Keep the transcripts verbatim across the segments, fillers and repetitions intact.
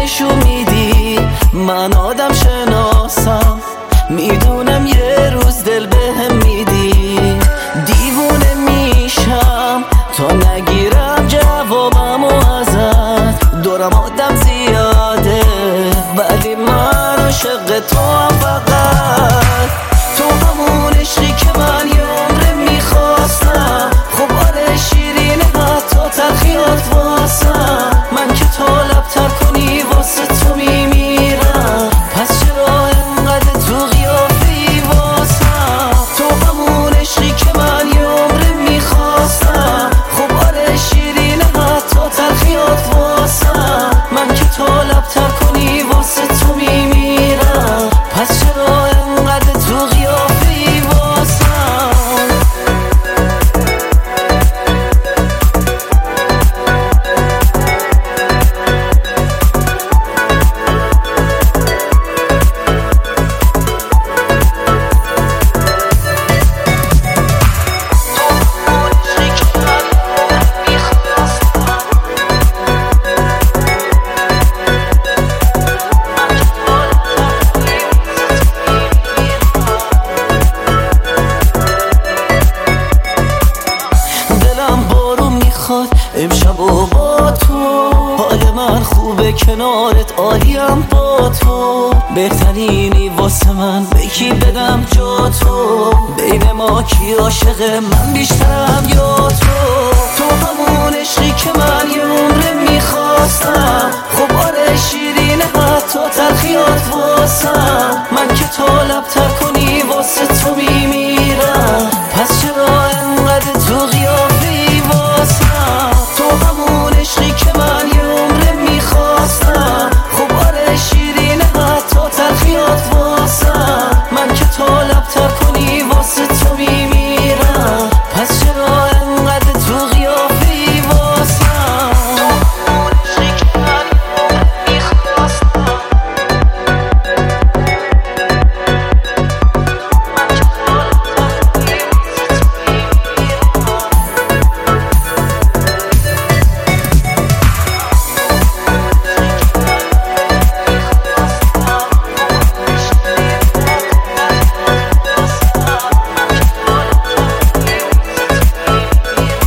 نشون میدی من آدم شناسم، میدونم یه روز دل بهم میدی. دیوونه میشم تا نگیرم جوابمو ازت، دورم آدم زیاده ولی من عاشق تو هم، فقط تو همون عشقی که من یه عمره میخواستم. خب آره شیرینه حتی تلخیات واسم، من که تو لبتر کنی واسه تو میمیرم، پس چرا انقدر تو قیافی واسم؟ تو همون عشقی که من یه عمره میخواستم. خب آره شیرینه حتی تلخیات واسم، من که تو لبتر کنی واسه تو میمیرم، پس چرا انقدر تو قیافی واسم؟ امشب و با تو حال من خوبه، کنارت عالیم با تو. بهترینی واسه من بکی بدم جا تو، بین ما کی عاشقه من بیشترم یا تو؟ تو همون عشقی که من یه عمره میخواستم. خب آره شیرینه حتی تلخیات واسم، من که تو لبتر کنی واسه تو میمیرم، پس چرا انقدر تو قیافی واسم؟ تو همون عشقی که من یه عمره میخواستم. خب آره شیرینه حتی تلخیات واسم، من که تو لبتر کنی واسه تو میمیرم، پس چرا انقدر تو قیافی واسم؟ تو همون عشقی که من یه عمره میخواستم.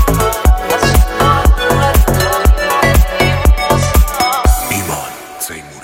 Sing